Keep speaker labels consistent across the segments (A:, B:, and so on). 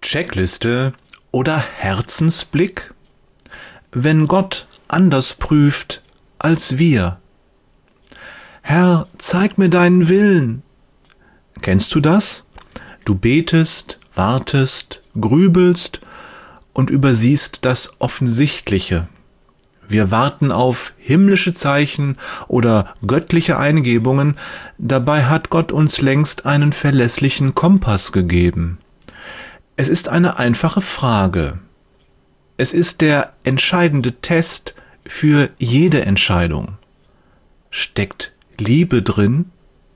A: Checkliste oder Herzensblick? Wenn Gott anders prüft als wir. Herr, zeig mir deinen Willen. Kennst du das? Du betest, wartest, grübelst und übersiehst das Offensichtliche. Wir warten auf himmlische Zeichen oder göttliche Eingebungen, dabei hat Gott uns längst einen verlässlichen Kompass gegeben. Es ist eine einfache Frage. Es ist der entscheidende Test für jede Entscheidung. Steckt Liebe drin?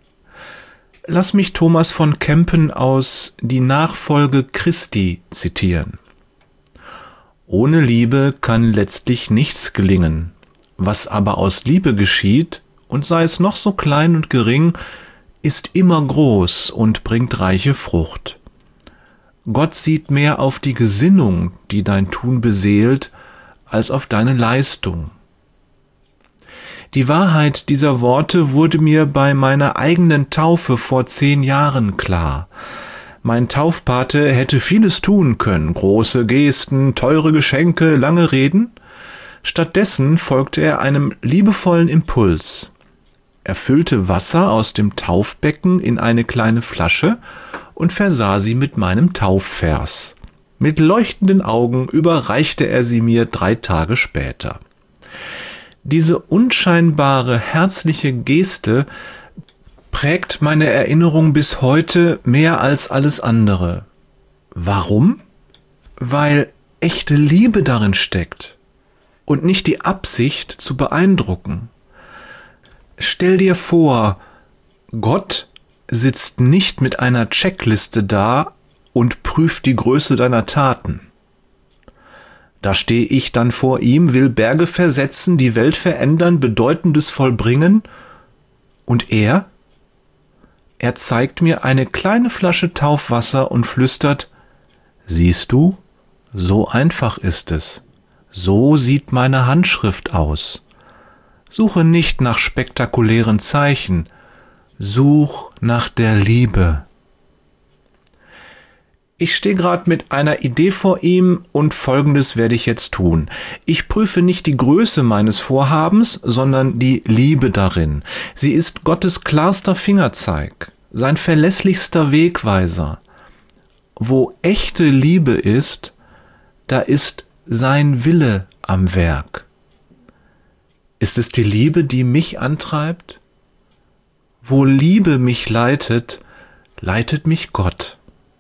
A: Lass mich Thomas von Kempen aus Die Nachfolge Christi zitieren. Ohne Liebe kann letztlich nichts gelingen. Was aber aus Liebe geschieht, und sei es noch so klein und gering, ist immer groß und bringt reiche Frucht. Gott sieht mehr auf die Gesinnung, die dein Tun beseelt, als auf deine Leistung. Die Wahrheit dieser Worte wurde mir bei meiner eigenen Taufe vor 10 Jahren klar. Mein Taufpate hätte vieles tun können, große Gesten, teure Geschenke, lange Reden. Stattdessen folgte er einem liebevollen Impuls. Er füllte Wasser aus dem Taufbecken in eine kleine Flasche und versah sie mit meinem Taufvers. Mit leuchtenden Augen überreichte er sie mir 3 Tage später. Diese unscheinbare, herzliche Geste prägt meine Erinnerung bis heute mehr als alles andere. Warum? Weil echte Liebe darin steckt und nicht die Absicht zu beeindrucken. Stell dir vor, Gott sitzt nicht mit einer Checkliste da und prüft die Größe deiner Taten. Da stehe ich dann vor ihm, will Berge versetzen, die Welt verändern, Bedeutendes vollbringen. Und er zeigt mir eine kleine Flasche Taufwasser und flüstert: Siehst du, so einfach ist es. So sieht meine Handschrift aus. Suche nicht nach spektakulären Zeichen. Such nach der Liebe. Ich stehe gerade mit einer Idee vor ihm und Folgendes werde ich jetzt tun. Ich prüfe nicht die Größe meines Vorhabens, sondern die Liebe darin. Sie ist Gottes klarster Fingerzeig, sein verlässlichster Wegweiser. Wo echte Liebe ist, da ist sein Wille am Werk. Ist es die Liebe, die mich antreibt? Wo Liebe mich leitet, leitet mich Gott.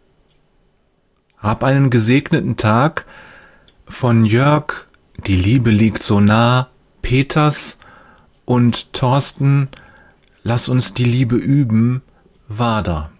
A: Hab einen gesegneten Tag von Jörg, Die Liebe liegt so nah, Peters und Thorsten, Lass uns die Liebe üben, Wader.